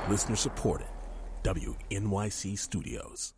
Listener supported. WNYC Studios.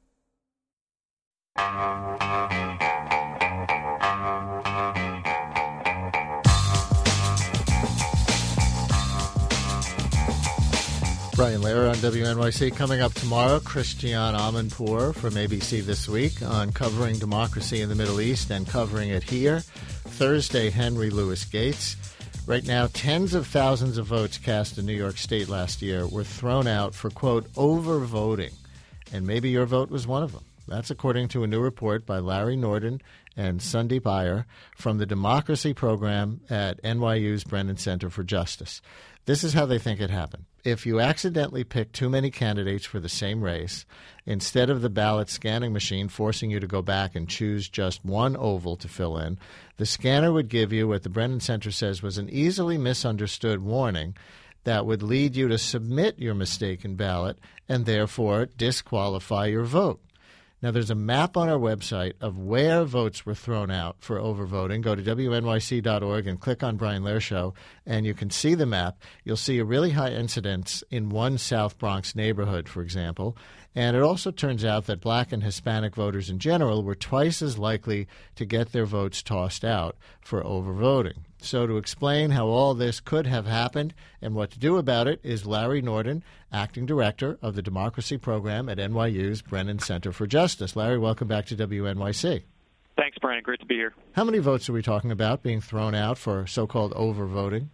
Brian Lehrer on WNYC. Coming up tomorrow, Christiane Amanpour from ABC This Week on covering democracy in the Middle East and covering it here. Thursday, Henry Louis Gates. Right now, tens of thousands of votes cast in New York State last year were thrown out for, quote, overvoting. And maybe your vote was one of them. That's according to a new report by Larry Norden and Sundeep Iyer from the Democracy Program at NYU's Brennan Center for Justice. This is how they think it happened. If you accidentally pick too many candidates for the same race, instead of the ballot scanning machine forcing you to go back and choose just one oval to fill in, the scanner would give you what the Brennan Center says was an easily misunderstood warning that would lead you to submit your mistaken ballot and therefore disqualify your vote. Now, there's a map on our website of where votes were thrown out for overvoting. Go to WNYC.org and click on Brian Lehrer Show, and you can see the map. You'll see a really high incidence in one South Bronx neighborhood, for example. And it also turns out that black and Hispanic voters in general were twice as likely to get their votes tossed out for overvoting. So to explain how all this could have happened and what to do about it is Larry Norden, acting director of the Democracy Program at NYU's Brennan Center for Justice. Larry, welcome back to WNYC. Thanks, Brian. Great to be here. How many votes are we talking about being thrown out for so-called overvoting?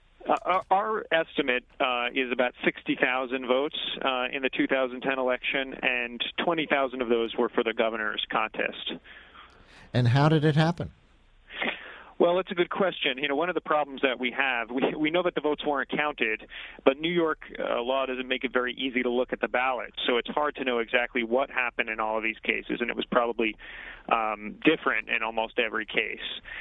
Our estimate is about 60,000 votes in the 2010 election, and 20,000 of those were for the governor's contest. And how did it happen? Well, it's a good question. You know, one of the problems that we have, we know that the votes weren't counted, but New York law doesn't make it very easy to look at the ballot. So it's hard to know exactly what happened in all of these cases, and it was probably different in almost every case.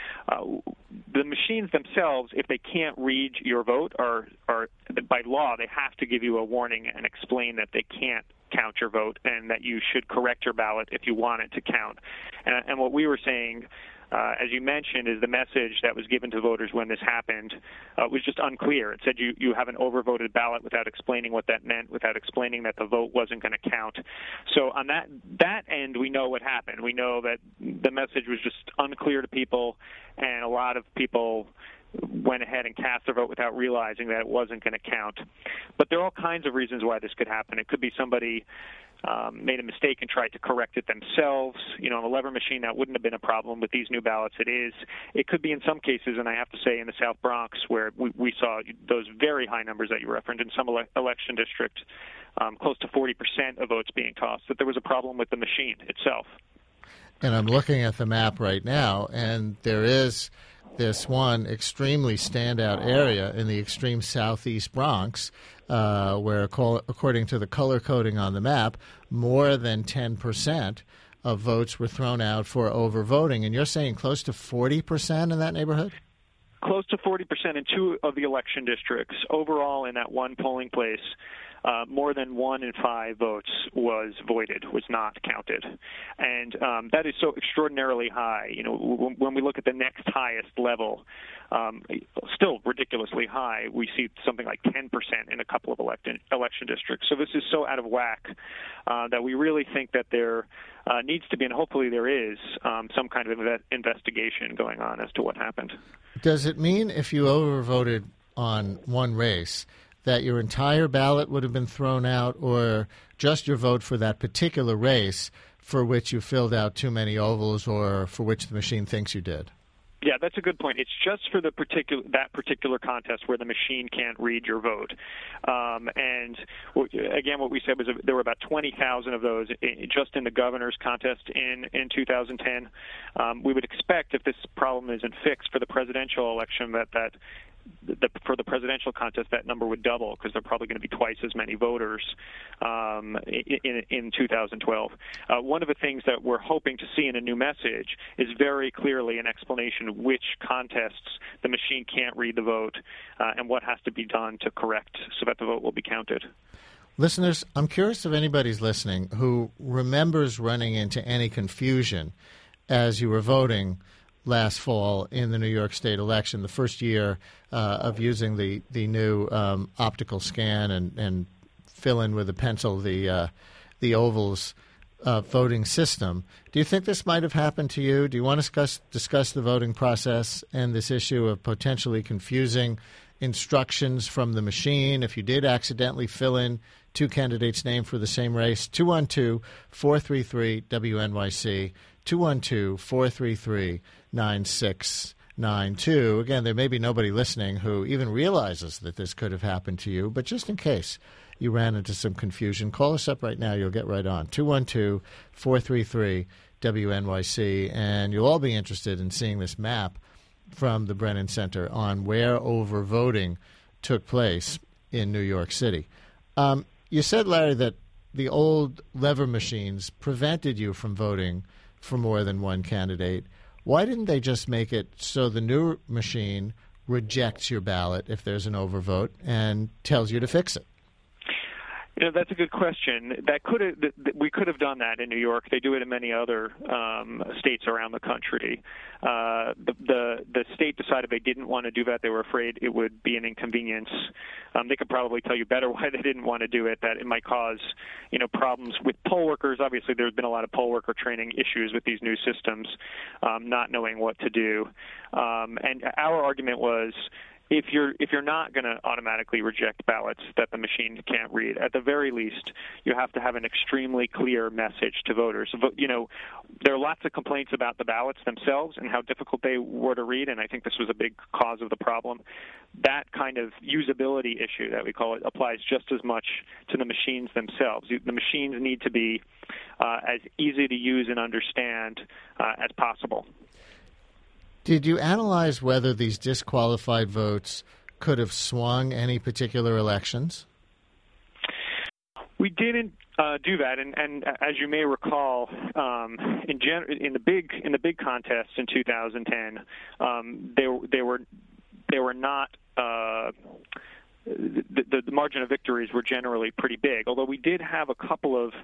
The machines themselves, if they can't read your vote, are by law, they have to give you a warning and explain that they can't count your vote and that you should correct your ballot if you want it to count. And what we were saying, as you mentioned, is the message that was given to voters when this happened was just unclear. It said you have an overvoted ballot without explaining what that meant, without explaining that the vote wasn't going to count. So on that end, we know what happened. We know that the message was just unclear to people, and a lot of people went ahead and cast their vote without realizing that it wasn't going to count. But there are all kinds of reasons why this could happen. It could be somebody made a mistake and tried to correct it themselves. You know, on the lever machine, that wouldn't have been a problem. With these new ballots, it is. It could be in some cases, and I have to say in the South Bronx, where we saw those very high numbers that you referenced in some election districts, close to 40% of votes being tossed, that there was a problem with the machine itself. And I'm looking at the map right now, and there is this one extremely standout area in the extreme southeast Bronx where, according to the color coding on the map, more than 10% of votes were thrown out for overvoting. And you're saying close to 40% in that neighborhood? Close to 40% in two of the election districts. Overall, in that one polling place, more than 1 in 5 votes was voided, was not counted. And that is so extraordinarily high. You know, when we look at the next highest level, still ridiculously high, we see something like 10% in a couple of election districts. So this is so out of whack that we really think that there needs to be, and hopefully there is, some kind of investigation going on as to what happened. Does it mean if you overvoted on one race that your entire ballot would have been thrown out, or just your vote for that particular race for which you filled out too many ovals or for which the machine thinks you did? Yeah, that's a good point. It's just for that particular contest where the machine can't read your vote. And again, what we said was there were about 20,000 of those just in the governor's contest in 2010. We would expect, if this problem isn't fixed for the presidential election, that for the presidential contest, that number would double, because there are probably going to be twice as many voters in 2012. One of the things that we're hoping to see in a new message is very clearly an explanation of which contests the machine can't read the vote and what has to be done to correct so that the vote will be counted. Listeners, I'm curious if anybody's listening who remembers running into any confusion as you were voting last fall in the New York State election, the first year of using the new optical scan and fill in with a pencil the ovals voting system. Do you think this might have happened to you? Do you want to discuss the voting process and this issue of potentially confusing instructions from the machine if you did accidentally fill in two candidates' names for the same race? 212-433-WNYC, 212-433-9692. Again, there may be nobody listening who even realizes that this could have happened to you, but just in case you ran into some confusion, call us up right now. You'll get right on. 212-433-WNYC, and you'll all be interested in seeing this map from the Brennan Center on where overvoting took place in New York City. You said, Larry, that the old lever machines prevented you from voting for more than one candidate. Why didn't they just make it so the new machine rejects your ballot if there's an overvote and tells you to fix it? That's a good question. We could have done that in New York. They do it in many other states around the country. The state decided they didn't want to do that. They were afraid it would be an inconvenience. They could probably tell you better why they didn't want to do it, that it might cause problems with poll workers. Obviously, there's been a lot of poll worker training issues with these new systems, not knowing what to do. And our argument was, if you're not going to automatically reject ballots that the machine can't read, at the very least, you have to have an extremely clear message to voters. There are lots of complaints about the ballots themselves and how difficult they were to read, and I think this was a big cause of the problem. That kind of usability issue that we call it applies just as much to the machines themselves. The machines need to be as easy to use and understand as possible. Did you analyze whether these disqualified votes could have swung any particular elections? We didn't do that, and as you may recall, in the big contest in 2010, they were not. The margin of victories were generally pretty big, although we did have a couple of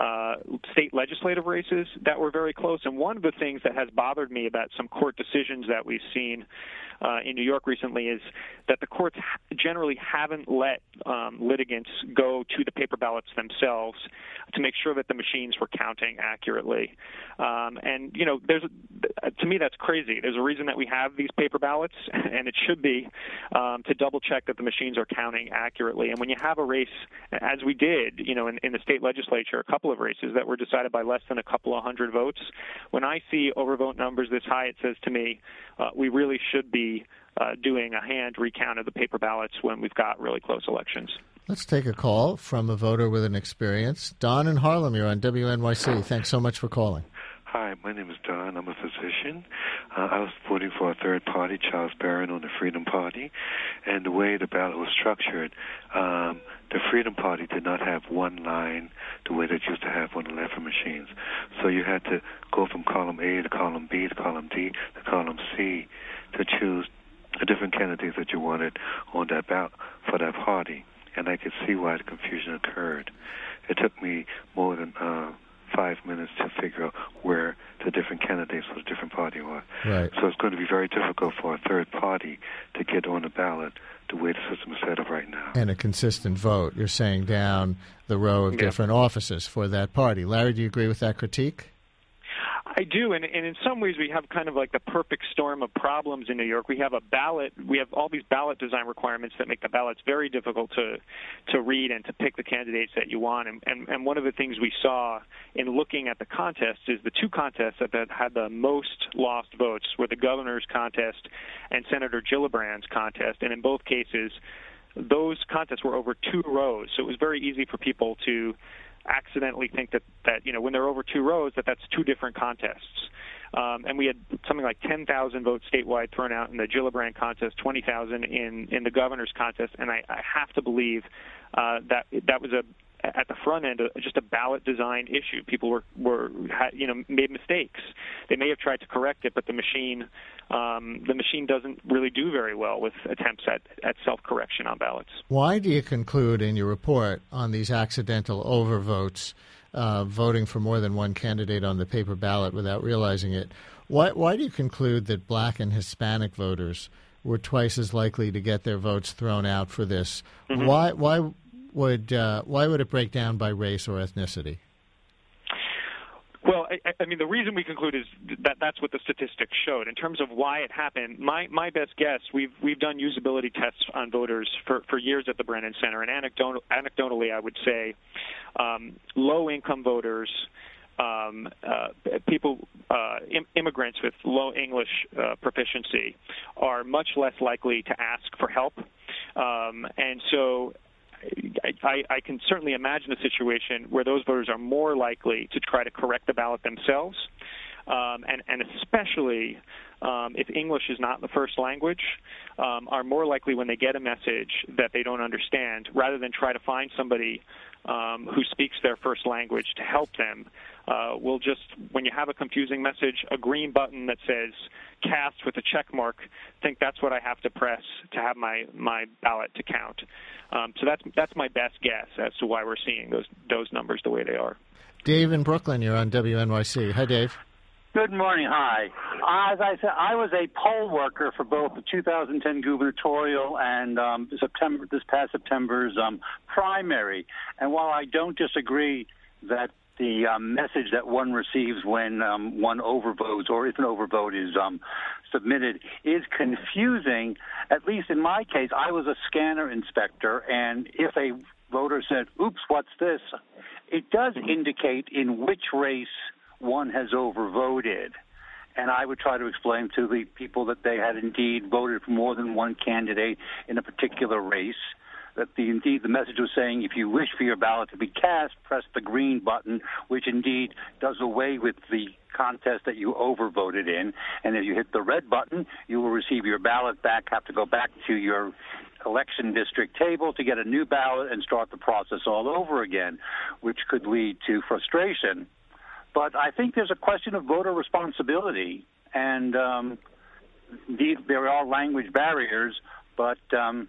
state legislative races that were very close. And one of the things that has bothered me about some court decisions that we've seen in New York recently is that the courts generally haven't let litigants go to the paper ballots themselves to make sure that the machines were counting accurately. And to me, that's crazy. There's a reason that we have these paper ballots, and it should be to double check that the machines are counting accurately. And when you have a race, as we did, in the state legislature, a couple of races that were decided by less than a couple of hundred votes, when I see overvote numbers this high, it says to me, we really should be doing a hand recount of the paper ballots when we've got really close elections. Let's take a call from a voter with an experience. Don in Harlem, you're on WNYC. Thanks so much for calling. Hi, my name is Don. I'm a physician. I was voting for a third party, Charles Barron, on the Freedom Party. And the way the ballot was structured, the Freedom Party did not have one line the way they used to have on the lever machines. So you had to go from column A to column B to column D to column C to choose the different candidates that you wanted on that ballot for that party. And I could see why the confusion occurred. It took me more than 5 minutes to figure out where the different candidates for the different party were. Right. So it's going to be very difficult for a third party to get on the ballot the way the system is set up right now. And a consistent vote. You're saying down the row of different offices for that party. Larry, do you agree with that critique? I do, and in some ways we have kind of like the perfect storm of problems in New York. We have a ballot, we have all these ballot design requirements that make the ballots very difficult to read and to pick the candidates that you want. And one of the things we saw in looking at the contests is the two contests that had the most lost votes were the governor's contest and Senator Gillibrand's contest. And in both cases, those contests were over 2 rows, so it was very easy for people to accidentally think that when they're over 2 rows that's 2 different contests. And we had something like 10,000 votes statewide thrown out in the Gillibrand contest, 20,000 in the governor's contest, and I have to believe that was at the front end just a ballot design issue. People made mistakes. They may have tried to correct it, but the machine doesn't really do very well with attempts at self-correction on ballots. Why do you conclude in your report on these accidental overvotes, voting for more than one candidate on the paper ballot without realizing it, why do you conclude that black and Hispanic voters were twice as likely to get their votes thrown out for this? Mm-hmm. would it break down by race or ethnicity? Well, I mean, the reason we conclude is that that's what the statistics showed. In terms of why it happened, my best guess, we've done usability tests on voters for years at the Brennan Center, and anecdotally, I would say low-income voters, immigrants with low English proficiency are much less likely to ask for help, and so I can certainly imagine a situation where those voters are more likely to try to correct the ballot themselves, and especially if English is not the first language, are more likely when they get a message that they don't understand, rather than try to find somebody who speaks their first language to help them. We'll just, when you have a confusing message, a green button that says cast with a check mark, think that's what I have to press to have my ballot to count. So that's my best guess as to why we're seeing those numbers the way they are. Dave in Brooklyn, you're on WNYC. Hi, Dave. Good morning. Hi. As I said, I was a poll worker for both the 2010 gubernatorial and this past September's primary. And while I don't disagree that the message that one receives when one overvotes, or if an overvote is submitted, is confusing, at least in my case, I was a scanner inspector, and if a voter said, oops, what's this, it does indicate in which race one has overvoted. And I would try to explain to the people that they had indeed voted for more than one candidate in a particular race, that indeed the message was saying, if you wish for your ballot to be cast, press the green button, which indeed does away with the contest that you overvoted in. And if you hit the red button, you will receive your ballot back, have to go back to your election district table to get a new ballot and start the process all over again, which could lead to frustration. But I think there's a question of voter responsibility, and indeed there are language barriers, but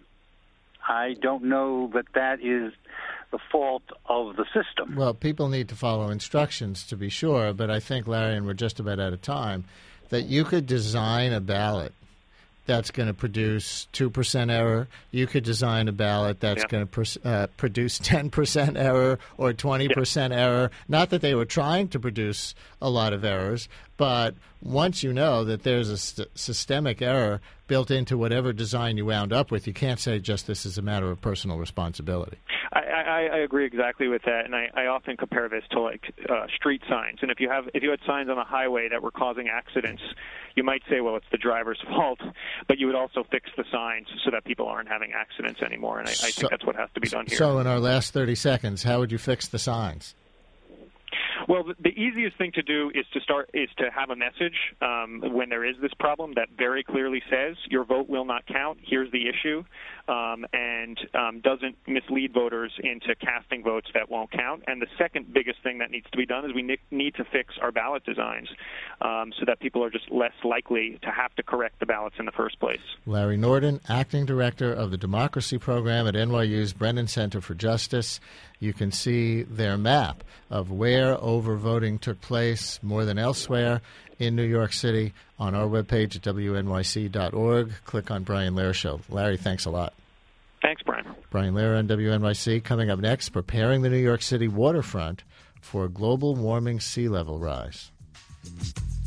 I don't know that is the fault of the system. Well, people need to follow instructions, to be sure, but I think, Larry, and we're just about out of time, that you could design a ballot that's going to produce 2% error. You could design a ballot that's going to produce 10% error or 20% error. Not that they were trying to produce a lot of errors, but once you know that there's a systemic error built into whatever design you wound up with, you can't say just this is a matter of personal responsibility. I agree exactly with that, and I often compare this to like street signs. And if you had signs on the highway that were causing accidents, you might say, well, it's the driver's fault, but you would also fix the signs so that people aren't having accidents anymore. And I think that's what has to be done here. So in our last 30 seconds, how would you fix the signs? Well, the easiest thing to do is to have a message when there is this problem that very clearly says your vote will not count. Here's the issue, and doesn't mislead voters into casting votes that won't count. And the second biggest thing that needs to be done is we need to fix our ballot designs so that people are just less likely to have to correct the ballots in the first place. Larry Norden, Acting Director of the Democracy Program at NYU's Brennan Center for Justice. You can see their map of where overvoting took place more than elsewhere in New York City on our webpage at wnyc.org. Click on Brian Lehrer Show. Larry, thanks a lot. Thanks, Brian. Brian Lehrer on WNYC. Coming up next, preparing the New York City waterfront for global warming sea level rise.